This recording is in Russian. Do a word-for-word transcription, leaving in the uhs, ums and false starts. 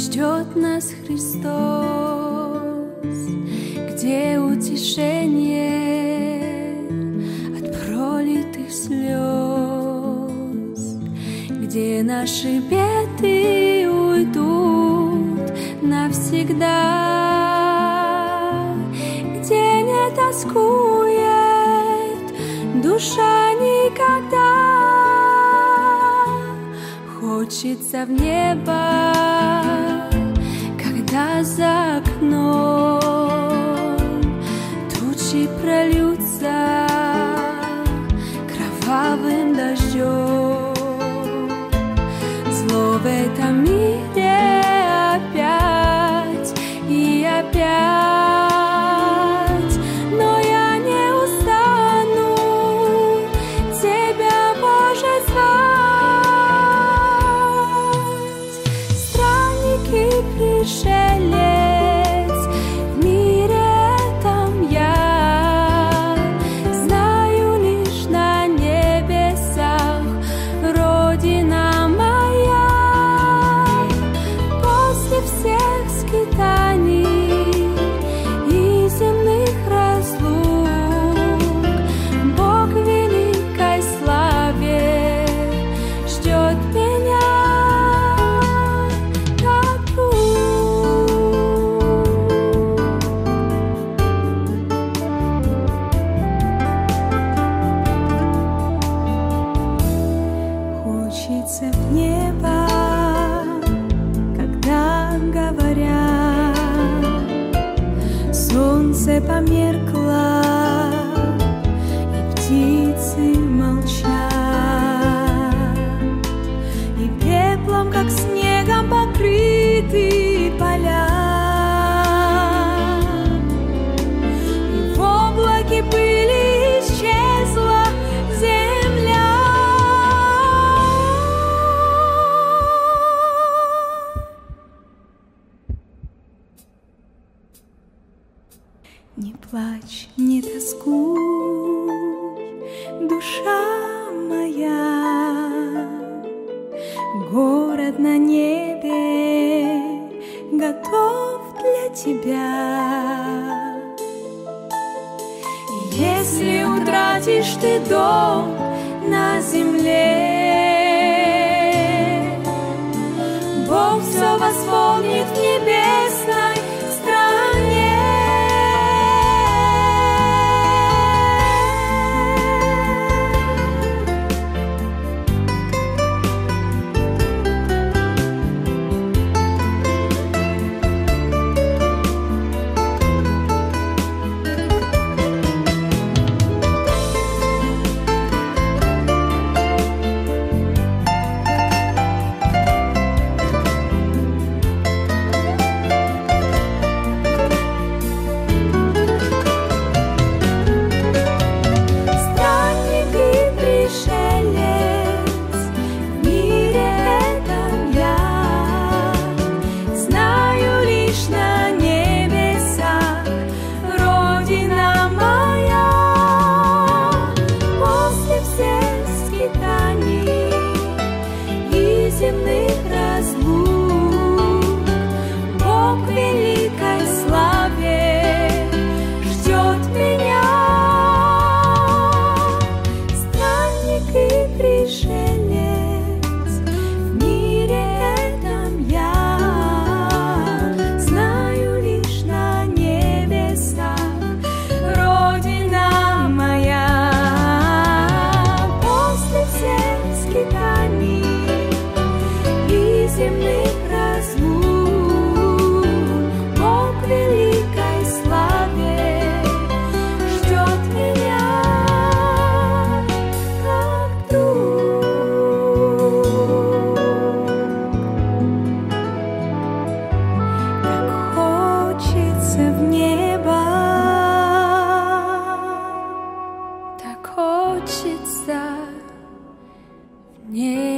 ждет нас Христос, где утешение от пролитых слез, где наши беды уйдут навсегда, где не тоскует душа никогда. Хочется в небо, когда за окном тучи прольются кровавым дождем. Зло в этом мире опять и опять, но я не устану Тебя, Боже, звать. Странник и пришелец в мире этом я, знаю лишь на небесах Родина моя. После всех скитаний и земных разлук Бог в великой славе ждет меня, как друг. Хочется в небо, когда говорят, солнце померкло и птицы молчат, и пеплом, как снегом, покрыты поля, и в облаке пыли исчезла земля. Не плачь, не тоскуй, душа моя, город на небе готов для тебя. И если утратишь ты дом на земле, Бог все восполнит в небесной стране. Земных разлук Бог в великой славе ждет меня. Странник и пришелец в мире этом я, знаю лишь на небесах Родина моя. После всех скитаний земных разлук Бог в великой славе ждет меня, как друг. Так хочется в небо, так хочется в небо.